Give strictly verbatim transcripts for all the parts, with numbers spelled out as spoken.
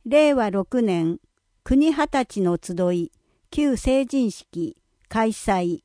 れいわろくねん国二十歳の集い旧成人式開催。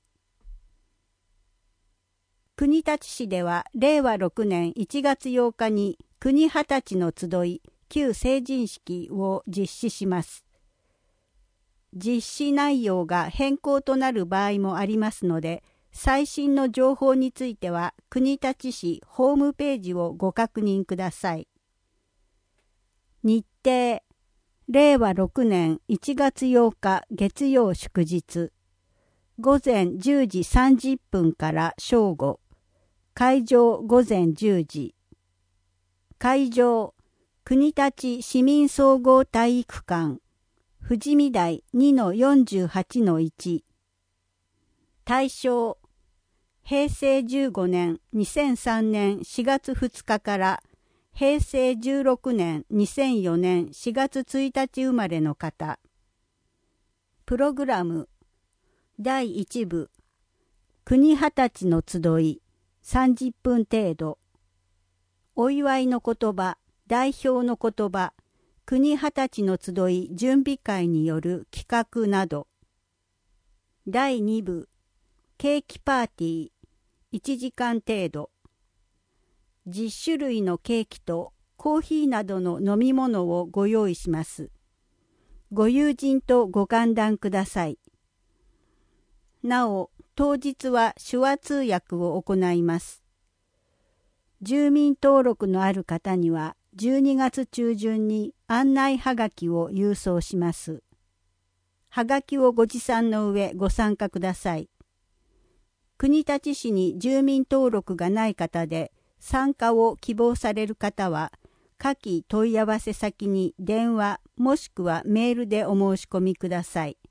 国立市ではれいわろくねんいちがつようかに国二十歳の集い旧成人式を実施します。実施内容が変更となる場合もありますので、最新の情報については国立市ホームページをご確認ください。日程、れいわろくねんいちがつようか月曜祝日、ごぜんじゅうじさんじゅっぷんから正午、会場ごぜんじゅうじ、会場、国立市民総合体育館、富士見台 にのよんじゅうはちのいち、対象、へいせいじゅうごねんにせんさんねんしがつふつかからへいせいじゅうろくねんにせんよねんしがつついたち生まれの方。プログラムだいいち部国二十歳の集いさんじゅっぷん程度。お祝いの言葉、代表の言葉、国二十歳の集い準備会による企画など。だいに部ケーキパーティーいちじかん程度。じゅっしゅるいのケーキとコーヒーなどの飲み物をご用意します。ご友人とご歓談ください。なお、当日は手話通訳を行います。住民登録のある方にはじゅうにがつちゅうじゅんに案内はがきを郵送します。はがきをご持参の上ご参加ください。国立市に住民登録がない方で参加を希望される方は、下記問い合わせ先に電話もしくはメールでお申し込みください。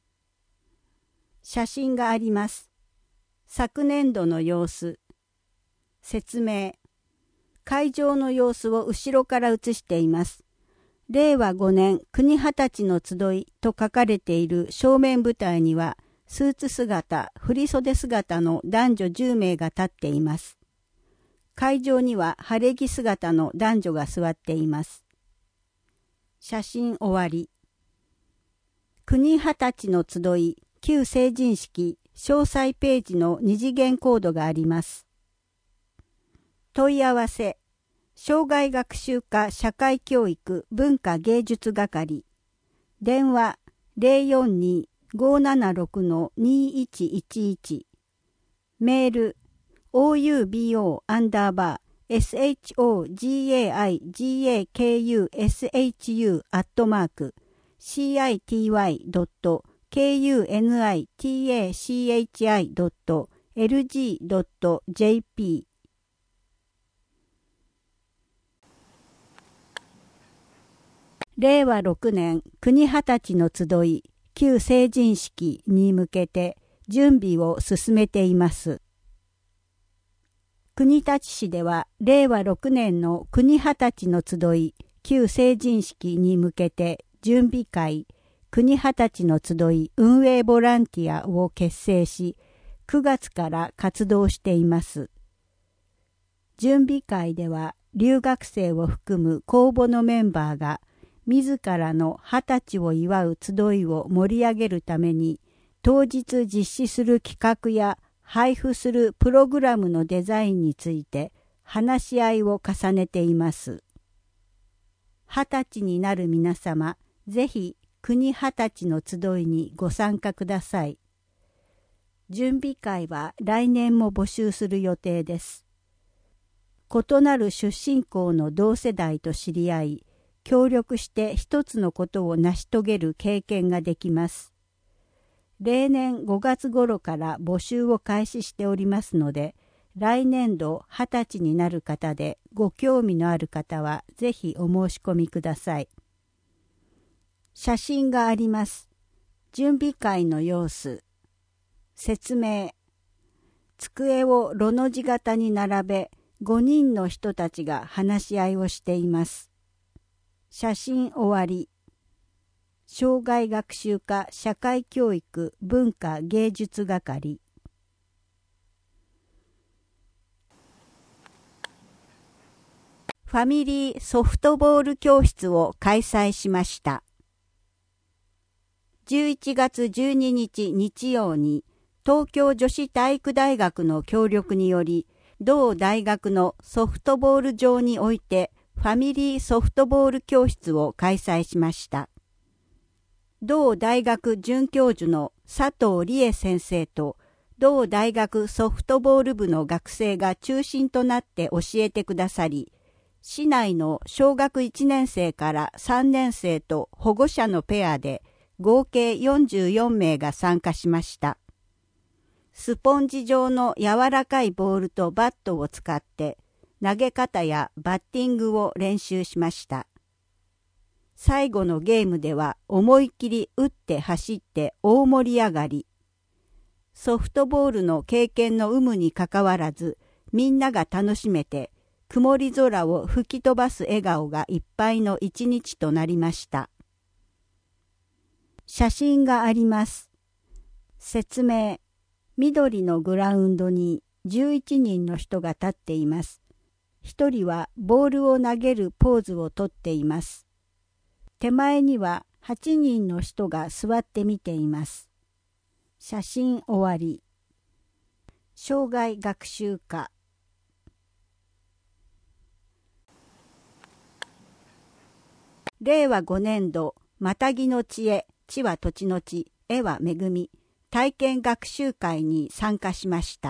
写真があります。昨年度の様子。説明。会場の様子を後ろから写しています。れいわごねん国二十歳の集いと書かれている正面舞台には、スーツ姿、振袖姿の男女じゅうめいが立っています。会場には晴れ着姿の男女が座っています。写真終わり。国二十歳の集い旧成人式詳細ページの二次元コードがあります。問い合わせ、障害学習課社会教育文化芸術係、電話 ゼロよんに ごーななろく にいちいちいち、メール オーユービーオー アンダーバー エスエイチオージェイエーアイジェイエーケーユーエスエイチユー アットマーク シーアイティーワイドットケーユーエヌアイティーエーシーエイチアイドットエルジードットジェーピー。れいわろくねん国二十歳の集い旧成人式に向けて準備を進めています。国立市ではれいわろくねんの国二十歳の集い旧成人式に向けて準備会国二十歳の集い運営ボランティアを結成し、くがつから活動しています。準備会では留学生を含む公募のメンバーが自らの二十歳を祝う集いを盛り上げるために、当日実施する企画や配布するプログラムのデザインについて話し合いを重ねています。二十歳になる皆様、ぜひ国二十歳の集いにご参加ください。準備会は来年も募集する予定です。異なる出身校の同世代と知り合い、協力して一つのことを成し遂げる経験ができます。例年ごがつ頃から募集を開始しておりますので、来年度二十歳になる方でご興味のある方はぜひお申し込みください。写真があります。準備会の様子。説明。机をロの字型に並べ、ごにんの人たちが話し合いをしています。写真終わり。障害学習課社会教育文化芸術係。 ファミリーソフトボール教室を開催しました。じゅういちがつじゅうににち日曜に東京女子体育大学の協力により、同大学のソフトボール場においてファミリーソフトボール教室を開催しました。同大学准教授の佐藤理恵先生と同大学ソフトボール部の学生が中心となって教えてくださり、市内の小学いちねん生からさんねん生と保護者のペアで合計よんじゅうよんめいが参加しました。スポンジ状の柔らかいボールとバットを使って投げ方やバッティングを練習しました。最後のゲームでは思いっきり打って走って大盛り上がり。ソフトボールの経験の有無にかかわらず、みんなが楽しめて、曇り空を吹き飛ばす笑顔がいっぱいの一日となりました。写真があります。説明。緑のグラウンドにじゅういちにんの人が立っています。ひとりはボールを投げるポーズをとっています。手前にははちにんの人が座って見ています。写真終わり。生涯学習科。れいわごねんど、またぎの知恵、地は土地の地、絵は恵み、体験学習会に参加しました。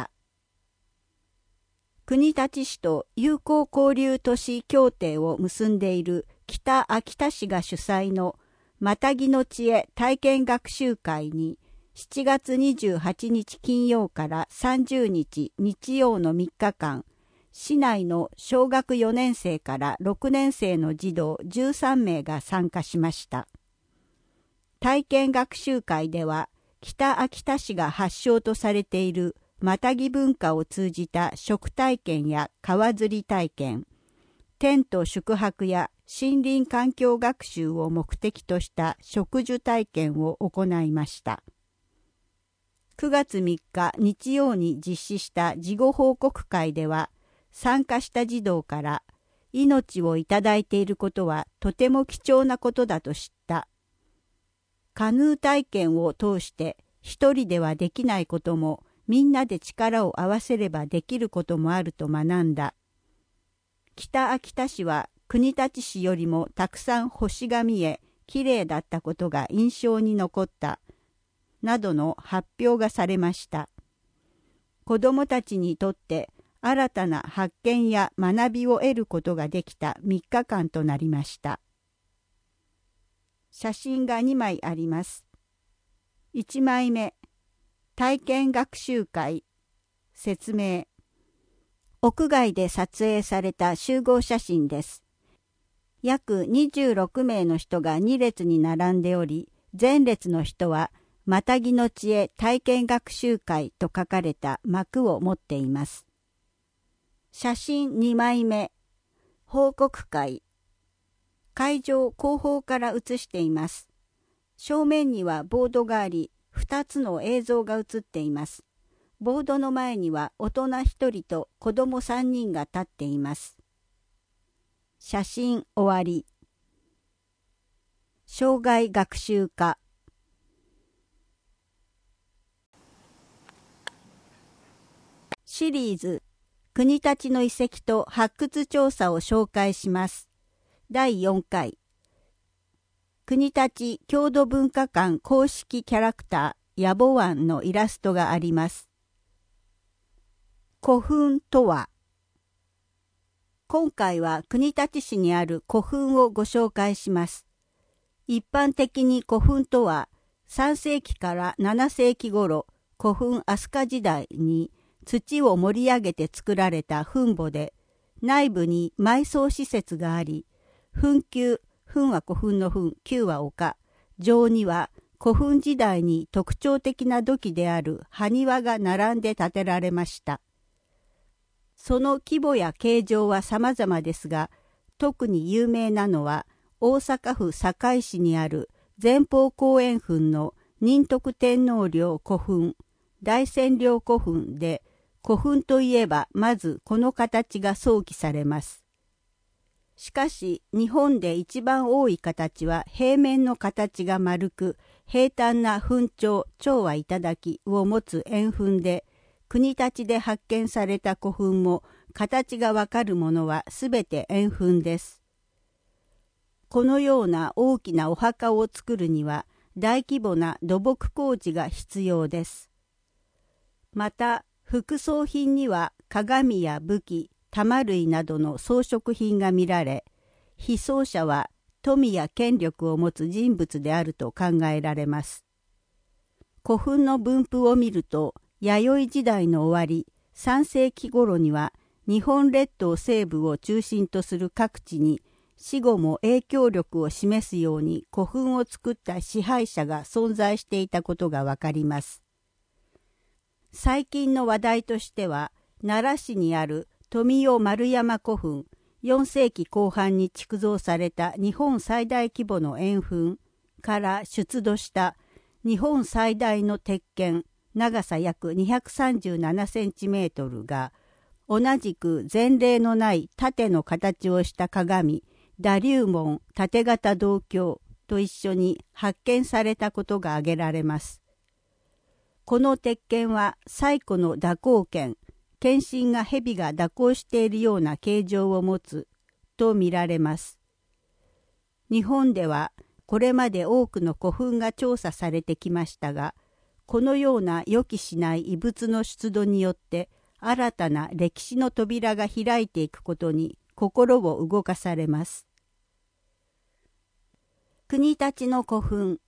国立市と友好交流都市協定を結んでいる北秋田市が主催のまたぎの知恵体験学習会にしちがつにじゅうはちにち金曜からさんじゅうにち日曜のみっかかん、市内の小学よねん生からろくねん生の児童じゅうさんめいが参加しました。体験学習会では、北秋田市が発祥とされているまたぎ文化を通じた食体験や川釣り体験、テント宿泊や森林環境学習を目的とした植樹体験を行いました。くがつみっか日曜に実施した事後報告会では、参加した児童から命をいただいていることはとても貴重なことだと知った。カヌー体験を通して一人ではできないこともみんなで力を合わせればできることもあると学んだ。北秋田市は国立市よりもたくさん星が見え、きれいだったことが印象に残った。などの発表がされました。子どもたちにとって新たな発見や学びを得ることができたみっかかんとなりました。写真がにまいあります。いちまいめ、体験学習会、説明。屋外で撮影された集合写真です。約にじゅうろくめいの人がにれつに並んでおり、前列の人は、またぎの知恵体験学習会と書かれた幕を持っています。写真にまいめ、報告会。会場後方から写しています。正面にはボードがあり、ふたつの映像が映っています。ボードの前には大人ひとりと子供さんにんが立っています。写真終わり。生涯学習科。シリーズ、国立の遺跡と発掘調査を紹介します。だいよんかい。国立郷土文化館公式キャラクター、ヤボワンのイラストがあります。古墳とは。今回は国立市にある古墳をご紹介します。一般的に古墳とは、さんせいきからななせいき頃、古墳飛鳥時代に土を盛り上げて作られた墳墓で、内部に埋葬施設があり、墳丘、墳は古墳の墳、丘は丘、上には古墳時代に特徴的な土器である埴輪が並んで建てられました。その規模や形状は様々ですが、特に有名なのは大阪府堺市にある前方後円墳の仁徳天皇陵古墳、大仙陵古墳で、古墳といえばまずこの形が想起されます。 しかし日本で一番多い形は平面の形が丸く平坦な粉蝶蝶は頂を持つ円墳で、国立で発見された古墳も形がわかるものはすべて円墳です。このような大きなお墓を作るには大規模な土木工事が必要です。また副葬品には鏡や武器、玉類などの装飾品が見られ、被葬者は富や権力を持つ人物であると考えられます。古墳の分布を見ると、弥生時代の終わり、さん世紀頃には日本列島西部を中心とする各地に死後も影響力を示すように古墳を作った支配者が存在していたことがわかります。最近の話題としては、奈良市にある富代丸山古墳、よん世紀後半に築造された日本最大規模の円墳から出土した日本最大の鉄剣、長さ約にひゃくさんじゅうななセンチメートルが、同じく前例のない盾の形をした鏡、打龍門盾型銅鏡と一緒に発見されたことが挙げられます。この鉄剣は最古の蛇行剣、剣身が蛇が蛇行しているような形状を持つと見られます。日本ではこれまで多くの古墳が調査されてきましたが、このような予期しない遺物の出土によって新たな歴史の扉が開いていくことに心を動かされます。国立の古墳。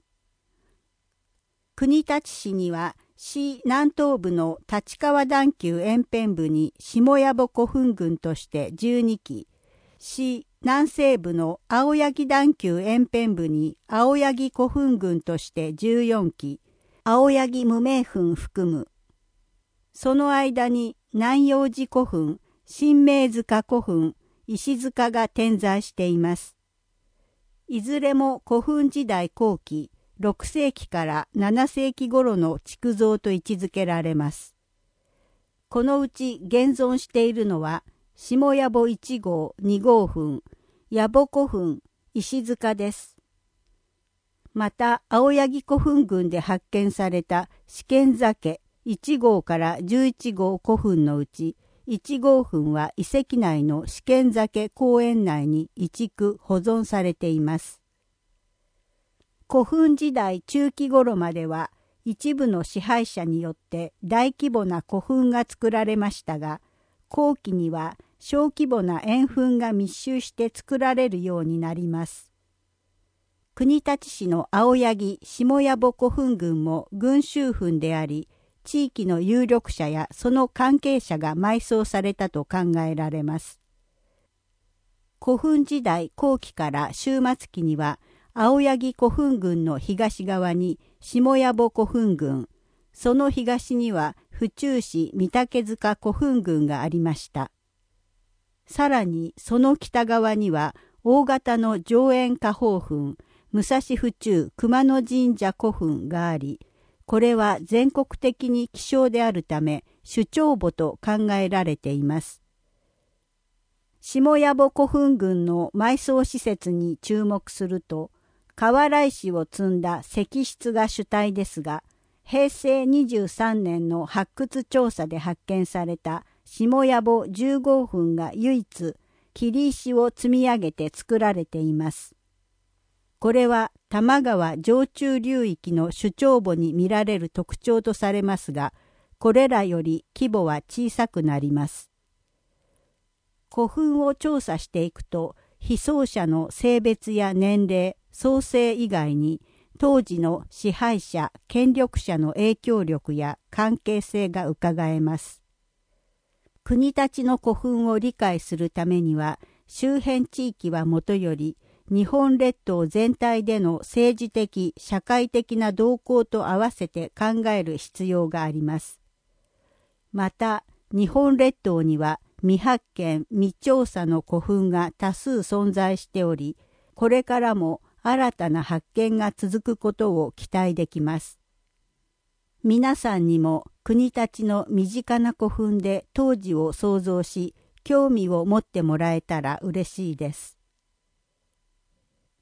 国立市には市南東部の立川段丘延辺部に下谷古墳群としてじゅうに基、市南西部の青柳段丘延辺部に青柳古墳群としてじゅうよん基、青柳無名墳含む。その間に南陽寺古墳、新明塚古墳、石塚が点在しています。いずれも古墳時代後期、ろく世紀からなな世紀頃の築造と位置づけられます。このうち現存しているのは、下谷保いち号、に号墳、谷保古墳、石塚です。また、青柳古墳群で発見された試験酒いち号からじゅういち号古墳のうち、いち号墳は遺跡内の試験酒公園内に移築保存されています。古墳時代中期頃までは一部の支配者によって大規模な古墳が作られましたが、後期には小規模な円墳が密集して作られるようになります。国立市の青柳下谷保古墳群も群衆墳であり、地域の有力者やその関係者が埋葬されたと考えられます。古墳時代後期から終末期には、青柳古墳群の東側に下谷保古墳群、その東には府中市御嶽塚古墳群がありました。さらにその北側には大型の上円下方墳、武蔵府中熊野神社古墳があり、これは全国的に希少であるため首長墓と考えられています。下谷保古墳群の埋葬施設に注目すると、瓦石を積んだ石室が主体ですが、へいせいにじゅうさんねんの発掘調査で発見された下谷保じゅう号墳が唯一、切り石を積み上げて作られています。これは多摩川上中流域の首長墓に見られる特徴とされますが、これらより規模は小さくなります。古墳を調査していくと、被葬者の性別や年齢、創生以外に、当時の支配者、権力者の影響力や関係性がうかがえます。国立の古墳を理解するためには、周辺地域はもとより、日本列島全体での政治的、社会的な動向と合わせて考える必要があります。また、日本列島には未発見、未調査の古墳が多数存在しており、これからも新たな発見が続くことを期待できます。皆さんにも国立の身近な古墳で当時を想像し、興味を持ってもらえたら嬉しいです。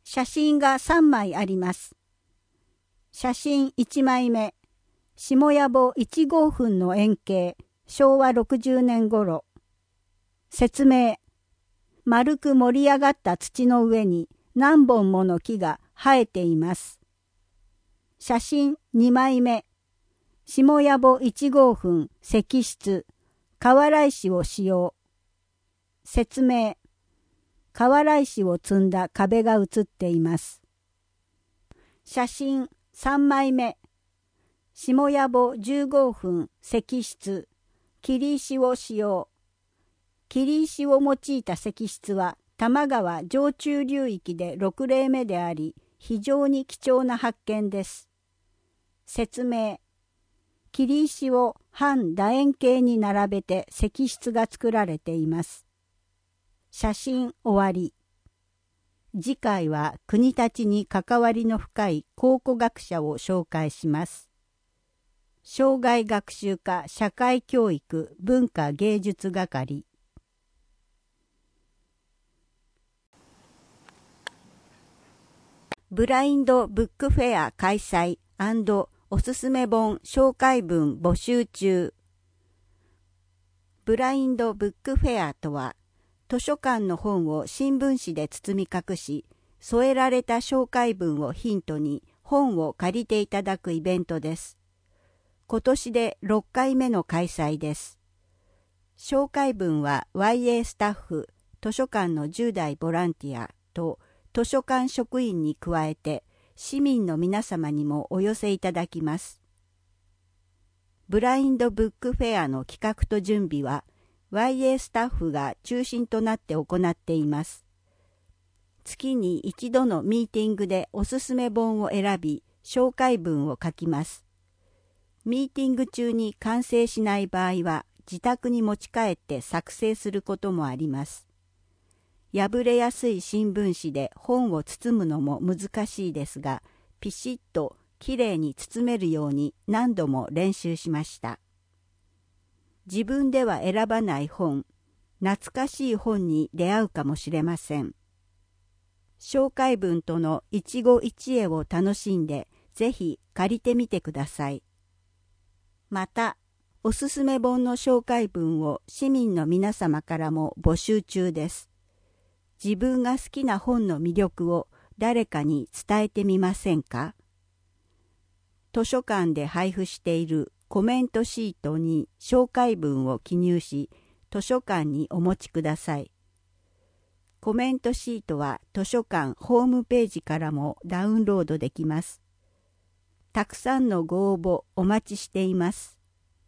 写真がさんまいあります。写真いちまいめ、下屋坊いち号墳の円形、しょうわろくじゅうねん頃。説明。丸く盛り上がった土の上に何本もの木が生えています。写真にまいめ、下屋坊いち号墳石室、瓦石を使用。説明。瓦石を積んだ壁が写っています。写真さんまいめ、下屋坊じゅう号墳石室、切石を使用。切石を用いた石室は多摩川上中流域でろくれいめであり、非常に貴重な発見です。説明。切石を半楕円形に並べて石室が作られています。写真終わり。次回は国立に関わりの深い考古学者を紹介します。生涯学習科社会教育文化芸術係。ブラインドブックフェア開催&おすすめ本紹介文募集中。ブラインドブックフェアとは、図書館の本を新聞紙で包み隠し、添えられた紹介文をヒントに本を借りていただくイベントです。今年でろっかいめの開催です。紹介文は ワイエー スタッフ、図書館のじゅう代ボランティアと図書館職員に加えて市民の皆様にもお寄せいただきます。ブラインドブックフェアの企画と準備は ワイエー スタッフが中心となって行っています。月に一度のミーティングでおすすめ本を選び、紹介文を書きます。ミーティング中に完成しない場合は自宅に持ち帰って作成することもあります。破れやすい新聞紙で本を包むのも難しいですが、ピシッときれいに包めるように何度も練習しました。自分では選ばない本、懐かしい本に出会うかもしれません。紹介文との一期一会を楽しんで、ぜひ借りてみてください。また、おすすめ本の紹介文を市民の皆様からも募集中です。自分が好きな本の魅力を誰かに伝えてみませんか？図書館で配布しているコメントシートに紹介文を記入し、図書館にお持ちください。コメントシートは図書館ホームページからもダウンロードできます。たくさんのご応募お待ちしています。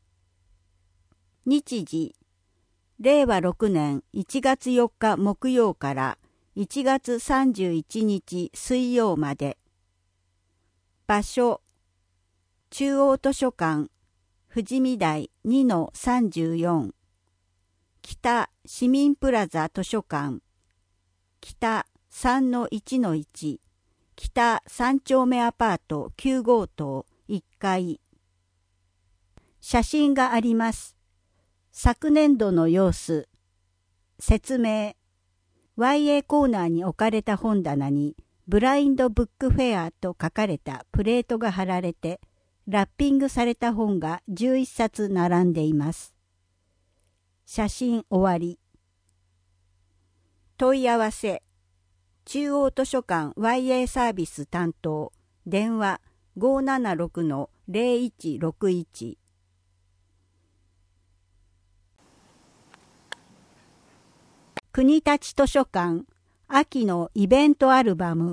日時、れいわろくねんいちがつよっか木曜からいちがつさんじゅういちにち水曜まで。場所、中央図書館、富士見台 にのさんじゅうよん、北市民プラザ図書館、北 さんのいちのいち、北三丁目アパートきゅう号棟いっかい。写真があります。昨年度の様子。説明。ワイエー コーナーに置かれた本棚にブラインドブックフェアと書かれたプレートが貼られて、ラッピングされた本がじゅういっさつ並んでいます。写真終わり。問い合わせ。中央図書館 ワイエー サービス担当。電話 ごーななろくのぜろいちろくいち。国立図書館秋のイベントアルバム。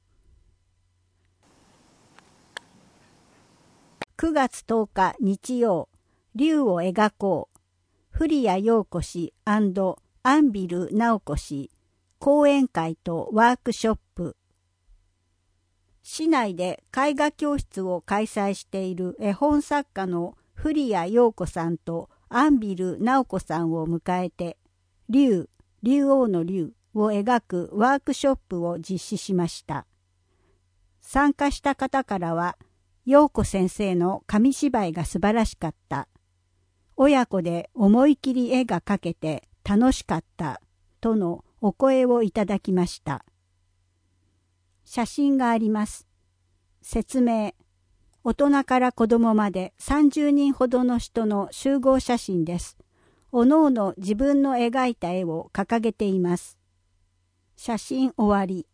くがつとおか日曜、竜を描こう。古谷陽子氏&アンビル直子氏、講演会とワークショップ。市内で絵画教室を開催している絵本作家の古谷陽子さんとアンビル直子さんを迎えて、竜、竜王の竜を描くワークショップを実施しました。参加した方からは、陽子先生の紙芝居が素晴らしかった。親子で思い切り絵が描けて楽しかったとのお声をいただきました。 写真があります。説明。大人から子供までさんじゅうにんほどの人の集合写真です。おのおの自分の描いた絵を掲げています。写真終わり。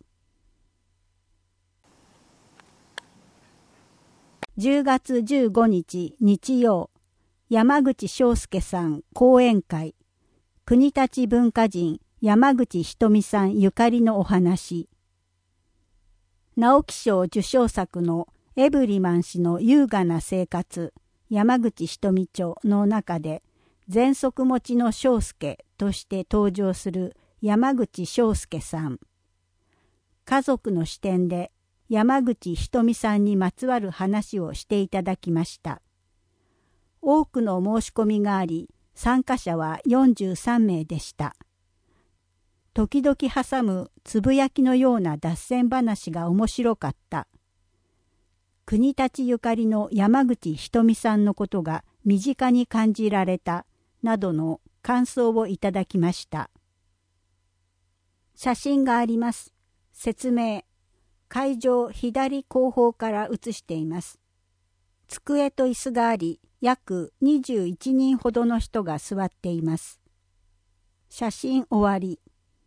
じゅうがつじゅうごにち日曜、山口章介さん講演会。国立文化人山口ひとみさんゆかりのお話。直木賞受賞作のエブリマン氏の優雅な生活、山口ひとみ著の中で、喘息持ちの章介として登場する山口章介さん。家族の視点で山口ひとみさんにまつわる話をしていただきました。多くの申し込みがあり、参加者はよんじゅうさんめいでした。時々挟むつぶやきのような脱線話が面白かった。国立ゆかりの山口ひとみさんのことが身近に感じられた、などの感想をいただきました。写真があります。説明。会場左後方から写しています。机と椅子があり、約にじゅういちにんほどの人が座っています。写真終わり。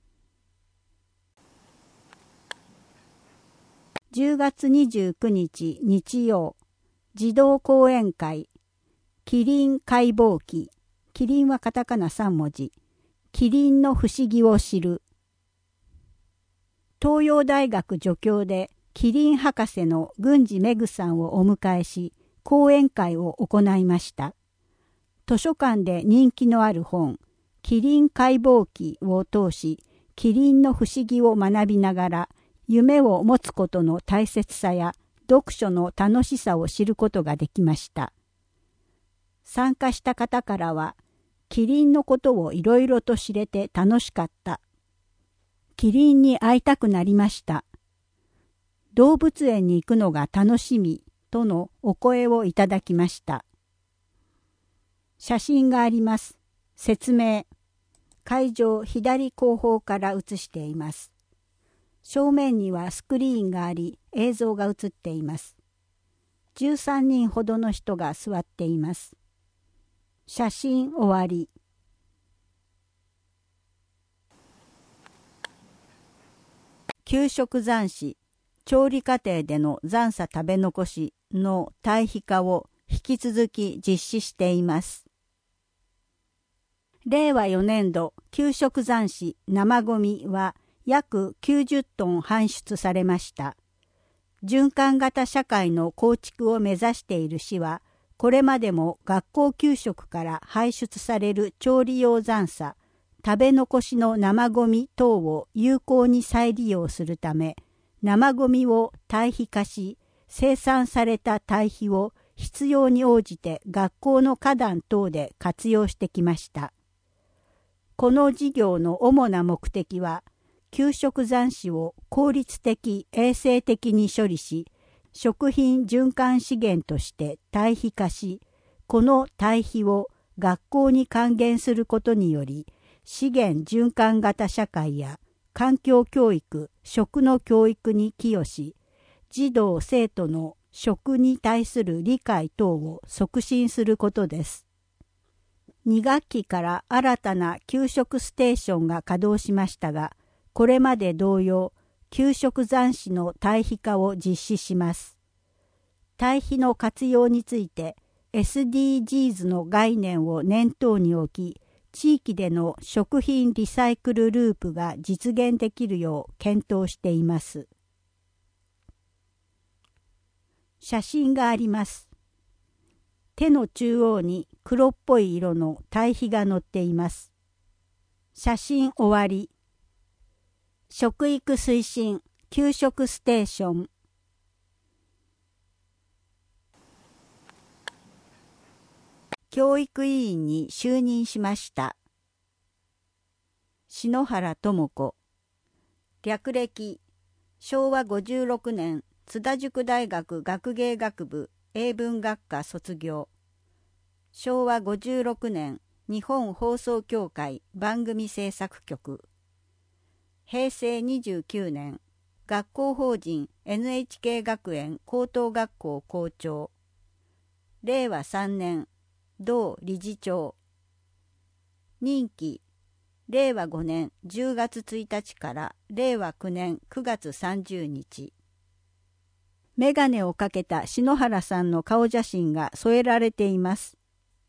じゅうがつにじゅうくにち日曜、児童講演会。キリン解剖記。キリンはカタカナさんもじ。キリンの不思議を知る。東洋大学助教でキリン博士の郡司めぐさんをお迎えし、講演会を行いました。図書館で人気のある本、キリン解剖記を通し、キリンの不思議を学びながら、夢を持つことの大切さや読書の楽しさを知ることができました。参加した方からは、キリンのことをいろいろと知れて楽しかった。キリンに会いたくなりました。動物園に行くのが楽しみとのお声をいただきました。写真があります。説明。会場左後方から写しています。正面にはスクリーンがあり、映像が映っています。じゅうさんにんほどの人が座っています。写真終わり。給食残死、調理過程での残差食べ残しの堆肥化を引き続き実施しています。れいわよねんど給食残死生ゴミは約きゅうじゅっトン搬出されました。循環型社会の構築を目指している市は、これまでも学校給食から排出される調理用残差、食べ残しの生ゴミ等を有効に再利用するため、生ゴミを堆肥化し、生産された堆肥を必要に応じて学校の花壇等で活用してきました。この事業の主な目的は、給食残死を効率的・衛生的に処理し、食品循環資源として堆肥化し、この堆肥を学校に還元することにより、資源循環型社会や環境教育、食の教育に寄与し、児童・生徒の食に対する理解等を促進することです。にがっきから新たな給食ステーションが稼働しましたが、これまで同様、給食残死の堆肥化を実施します。堆肥の活用について、エスディージーズ の概念を念頭に置き、地域での食品リサイクルループが実現できるよう検討しています。写真があります。手の中央に黒っぽい色の堆肥が載っています。写真終わり。食育推進給食ステーション。教育委員に就任しました。篠原智子。略歴。しょうわごじゅうろくねん津田塾大学学芸学部英文学科卒業。しょうわごじゅうろくねん日本放送協会番組制作局。へいせいにじゅうきゅうねん学校法人 エヌエイチケー 学園高等学校校長。れいわさんねん、同理事長。任期、れいわごねんじゅうがつついたちかられいわきゅうねんくがつさんじゅうにち。メガネをかけた篠原さんの顔写真が添えられています。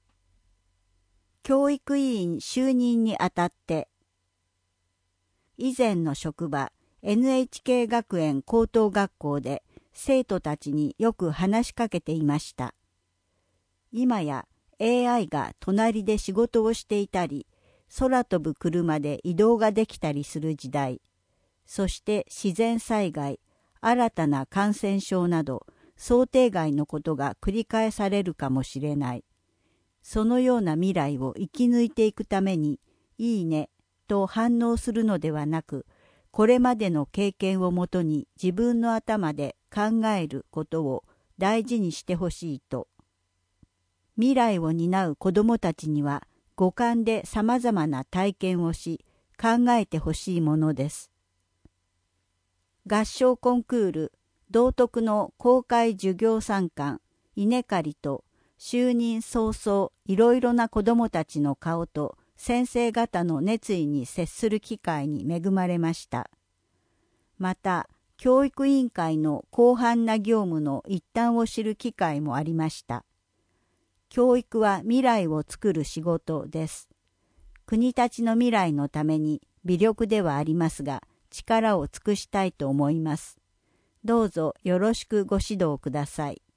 教育委員就任にあたって、以前の職場 エヌエイチケー 学園高等学校で生徒たちによく話しかけていました。今や エーアイ が隣で仕事をしていたり、空飛ぶ車で移動ができたりする時代、そして自然災害、新たな感染症など想定外のことが繰り返されるかもしれない。そのような未来を生き抜いていくために、いいねと反応するのではなく、これまでの経験をもとに自分の頭で考えることを大事にしてほしいと。未来を担う子どもたちには五感でさまざまな体験をし、考えてほしいものです。合唱コンクール、道徳の公開授業参観、稲刈りと、就任早々いろいろな子どもたちの顔と先生方の熱意に接する機会に恵まれました。また、教育委員会の広範な業務の一端を知る機会もありました。教育は未来を作る仕事です。国たちの未来のために微力ではありますが、力を尽くしたいと思います。どうぞよろしくご指導ください。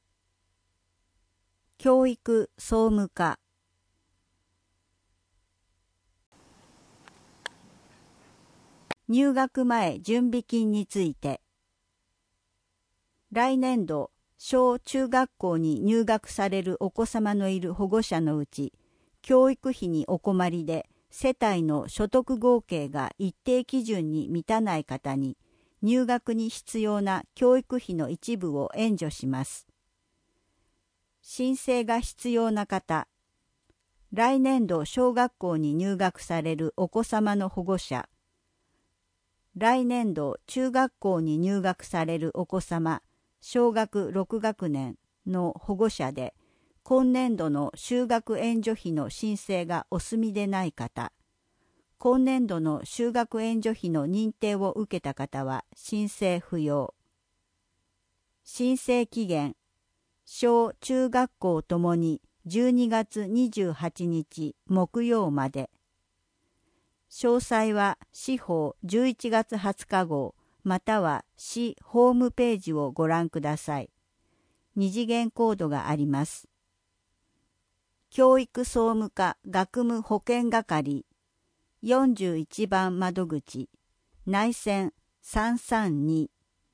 教育総務課。入学前準備金について。来年度、小中学校に入学されるお子様のいる保護者のうち、教育費にお困りで、世帯の所得合計が一定基準に満たない方に、入学に必要な教育費の一部を援助します。申請が必要な方、来年度小学校に入学されるお子様の保護者、来年度中学校に入学されるお子様、小学ろく学年の保護者で、今年度の就学援助費の申請がお済みでない方、今年度の就学援助費の認定を受けた方は申請不要。申請期限、小中学校ともにじゅうにがつにじゅうはちにち木曜まで。詳細は市法じゅういちがつはつか号または市ホームページをご覧ください。二次元コードがあります。教育総務課学務保健係よんじゅういちばん窓口内線さんさんに。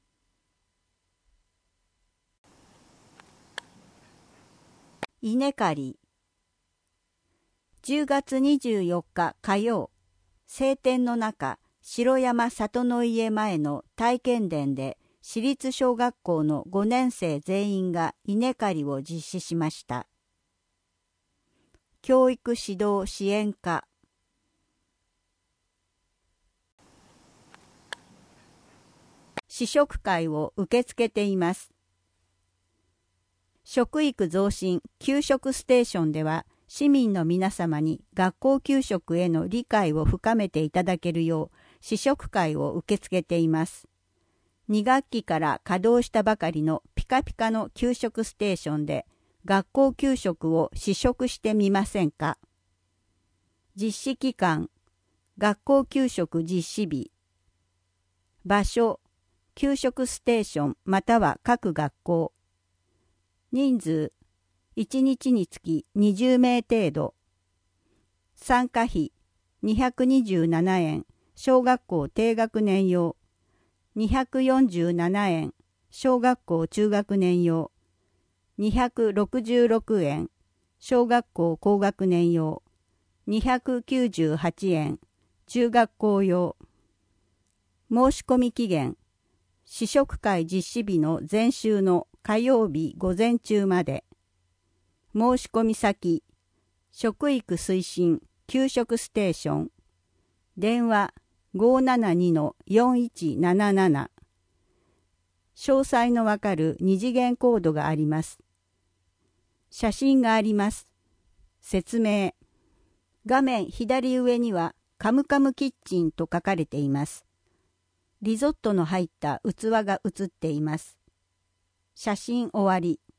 稲刈りじゅうがつにじゅうよっか火曜、晴天の中、城山里の家前の体験殿で私立小学校のごねんせい全員が稲刈りを実施しました。教育指導支援課。試食会を受け付けています。食育増進給食ステーションでは、市民の皆様に学校給食への理解を深めていただけるよう、試食会を受け付けています。に学期から稼働したばかりのピカピカの給食ステーションで、学校給食を試食してみませんか？実施期間、学校給食実施日。場所、給食ステーションまたは各学校。人数、いちにちにつきにじゅうめい程度。参加費、にひゃくにじゅうななえん、小学校低学年用。にひゃくよんじゅうななえん、小学校中学年用。にひゃくろくじゅうろくえん、小学校高学年用。にひゃくきゅうじゅうはちえん、中学校用。申し込み期限、試食会実施日の前週の火曜日午前中まで。申し込み先、食育推進給食ステーション。電話 ごーななにのよんいちなななな。 詳細のわかる二次元コードがあります。写真があります。説明。画面左上にはカムカムキッチンと書かれています。リゾットの入った器が写っています。写真終わり。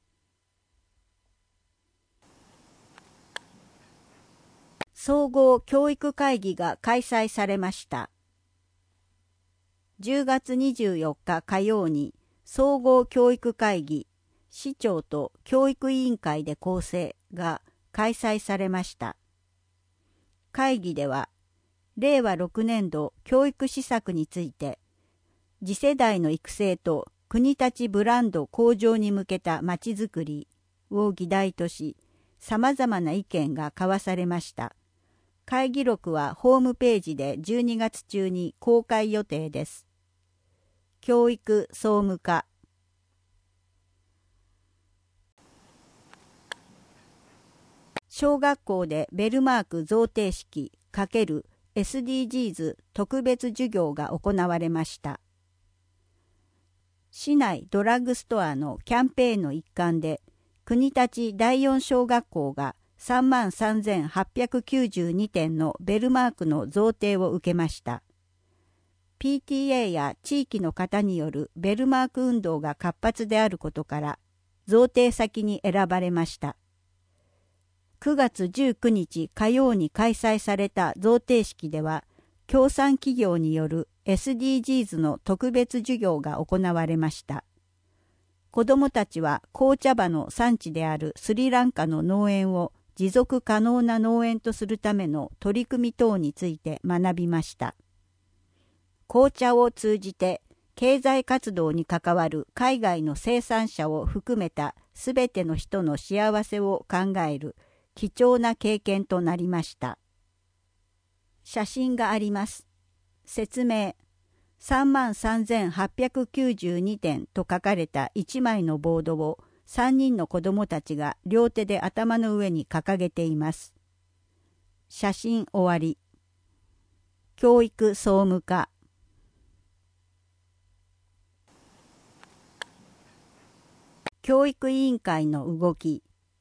総合教育会議が開催されました。じゅうがつにじゅうよっか火曜に総合教育会議、市長と教育委員会で構成が開催されました。会議では、れいわろくねんど教育施策について、次世代の育成と国立ブランド向上に向けたまちづくりを議題とし、様々な意見が交わされました。会議録はホームページでじゅうにがつ中に公開予定です。教育総務課。小学校でベルマーク贈呈式×エスディージーズ 特別授業が行われました。市内ドラッグストアのキャンペーンの一環で、国立だいよん小学校がさんまんさんぜんはっぴゃくきゅうじゅうにてんのベルマークの贈呈を受けました。ピーティーエー や地域の方によるベルマーク運動が活発であることから、贈呈先に選ばれました。くがつじゅうくにち火曜に開催された贈呈式では、協賛企業による エスディージーズ の特別授業が行われました。子どもたちは紅茶葉の産地であるスリランカの農園を持続可能な農園とするための取り組み等について学びました。紅茶を通じて経済活動に関わる海外の生産者を含めたすべての人の幸せを考える貴重な経験となりました。写真があります。説明。さんまんさんぜんはっぴゃくきゅうじゅうにてんと書かれたいちまいのボードをさんにんの子どもたちが両手で頭の上に掲げています。写真終わり。教育総務課。教育委員会の動き。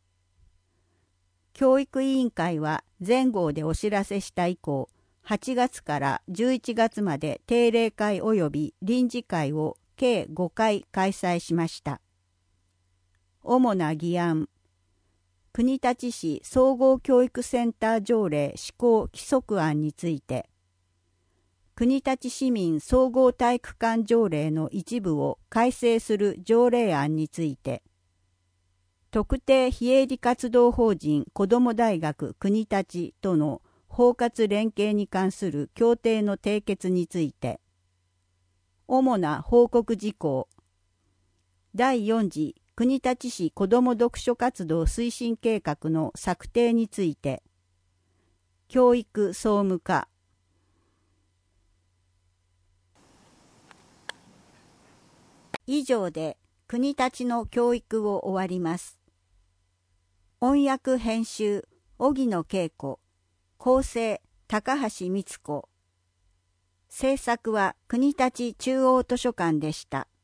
教育委員会は前号でお知らせした以降、はちがつからじゅういちがつまで定例会及び臨時会を計ごかい開催しました。主な議案。国立市総合教育センター条例施行規則案について、国立市民総合体育館条例の一部を改正する条例案について、特定非営利活動法人子ども大学国立との包括連携に関する協定の締結について、主な報告事項、だいよん次国立市子ども読書活動推進計画の策定について、教育総務課。以上で国立の教育を終わります。音訳編集、荻野恵子。構成、高橋光子。制作は国立中央図書館でした。